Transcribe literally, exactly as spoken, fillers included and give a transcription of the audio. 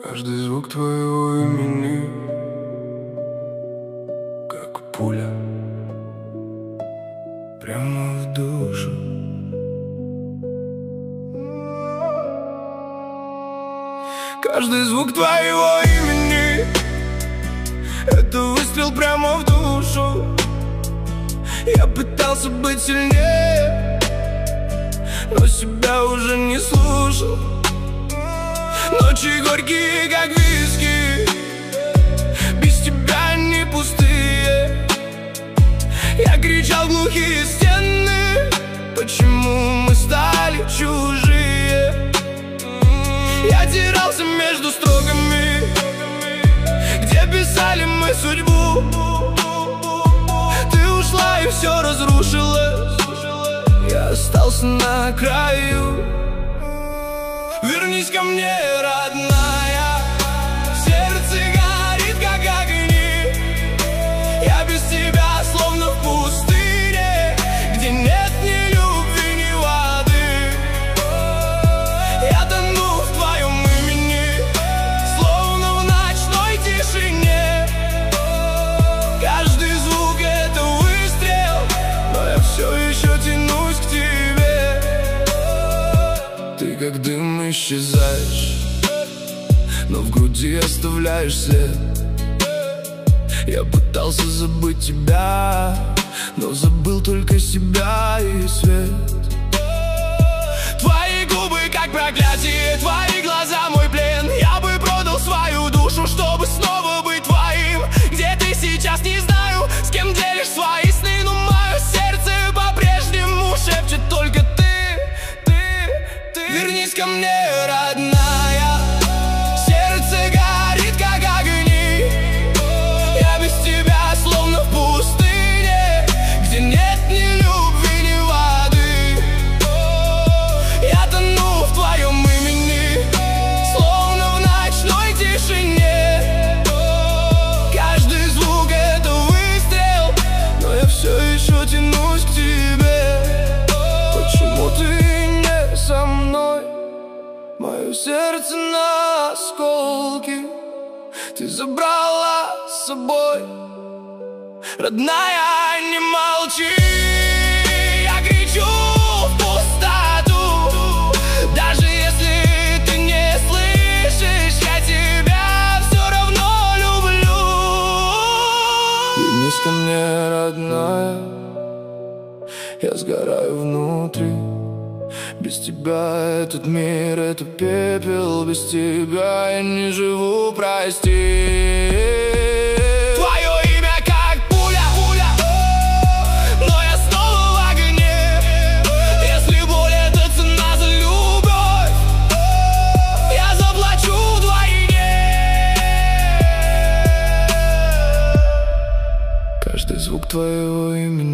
Каждый звук твоего имени, как пуля, прямо в душу. Каждый звук твоего имени — это выстрел прямо в душу. Я пытался быть сильнее, но себя уже не слушал. Ночи горькие, как виски, без тебя не пустые. Я кричал в глухие стены: почему мы стали чужие? Я терялся между строками, где писали мы судьбу. Ты ушла и все разрушилось, я остался на краю. Вернись ко мне, родная, сердце горит, как огни. Я без тебя словно в пустыне, где нет ни любви, ни воды. Я тону в твоем имени, словно в ночной тишине. Каждый звук — это выстрел, но я все еще тянусь к тебе. Ты как дым исчезаешь, но в груди оставляешь след. Я пытался забыть тебя, но забыл только себя и свет. Твои губы как проклятие, твои глаза мой плен. Я бы продал свою душу, чтобы снова быть твоим. Где ты сейчас, не знаю, с кем делишь свои сны, но мое сердце по-прежнему шепчет только ты. Вернись ко мне, родная, сердце горит, как огни. Я без тебя словно в пустыне, где нет ни любви, ни воды. Я тону в твоем имени, словно в ночной тишине. Каждый звук — это выстрел, но я все еще тянусь к тебе. Почему ты не со мной? Мое сердце на осколки ты забрала с собой. Родная, не молчи, я кричу в пустоту. Даже если ты не слышишь, я тебя все равно люблю. Вернись ко мне, родная, я сгораю внутри. Без тебя этот мир — это пепел, без тебя я не живу, прости. Твое имя как пуля, пуля, но я снова в огне. Если боль — это цена за любовь, я заплачу вдвойне. Каждый звук твоего имени